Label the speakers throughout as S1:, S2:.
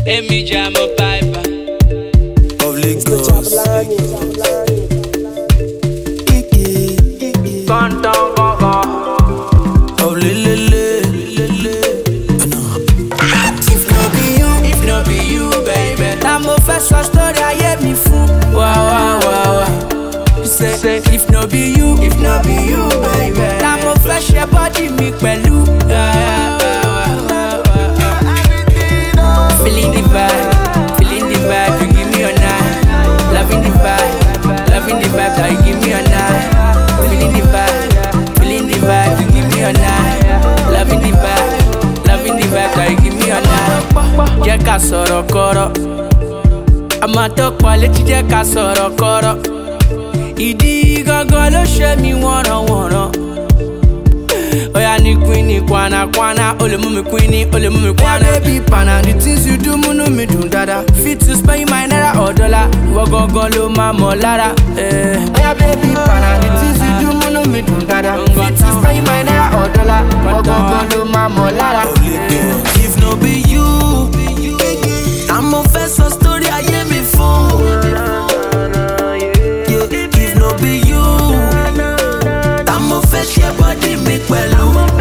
S1: Emi Jamo Piper
S2: of Lagos. Of Lele.
S1: If no be you, baby.
S3: Now my first story I hear me fool.
S1: Wow.
S3: You say if no be you,
S1: baby.
S3: now my flesh your body me pẹ̀lú. Feeling the vibe, you give me a night. Loving the vibe, that you give me a night. Feeling the vibe, you give me a night. Loving the vibe, that you give me a night. Jẹ́ ká sọ̀rọ̀ kọ́rọ̀, a máa tọ́pọ̀ létí jẹ́ ká sọ̀rọ̀ kọ́rọ̀. Ìdí gangan ló ṣe mí wọ̀nrọ̀wọ̀nrọ̀. Oya ni queen ni kwana, ole mú mi queen ni, ole mú mi kwana. Yeah, baby pana, the things you do múnú mi dùn dada. Fit to spend my naira or dollar, ìwọ gangan ló máa mọ̀ lára. Oya baby pana, the things you do múnú mi dùn dada. Fit to spend my naira or dollar, ìwọ gangan ló máa mọ̀ lára.
S2: If no be you, I'm a first story I hear me fool. If no be you, I'm a first your body make well.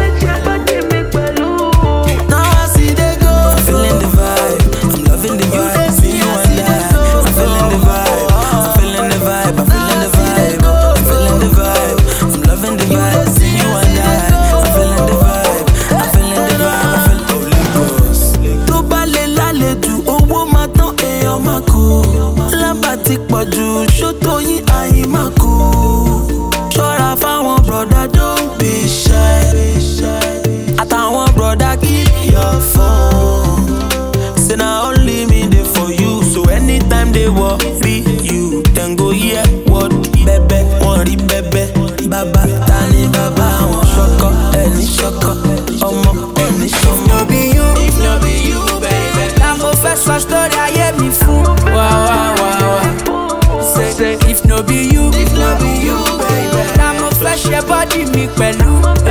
S2: Now I see they go. I'm feeling the vibe, I'm loving the vibe. See you and I'm feeling the vibe, I'm feeling the vibe, I'm feeling the vibe, I'm feeling the vibe, I'm loving the vibe. See you and I'm feeling the vibe, I'm feeling the vibe, I'm feeling Lagos. Tó bá lè lálejò, owó máa tán èèyàn máa kú. Lábà ti pọ̀jù, ṣótó yín àyè máa kú. Ṣọ́ra fáwọn brother, don't be shy. Àtàwọn brother, keep your phone. Say na only me dey for you, so anytime they worry you, then go hear what bẹ́bẹ́, wọ́n rí bẹ́bẹ́. Bàbá ta ni bàbá wọn? Ṣọkọ ẹni ṣọkọ, ọmọ ẹni ṣọmọ.
S1: If no be you, baby.
S3: Now my first story I hear me fool.
S1: Wow.
S3: Say if no be you,
S1: baby.
S3: now my flesh your body me pẹ̀lú.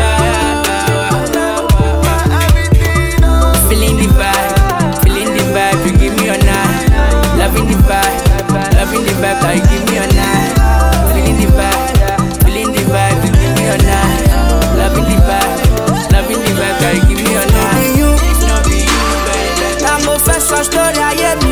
S3: Feeling the vibe, you give me a night. Loving the vibe, that you give me a night. Feeling the vibe, you give me a night. Loving the vibe, that you give me a night.
S1: If no be you, baby.
S3: Now my first story I hear me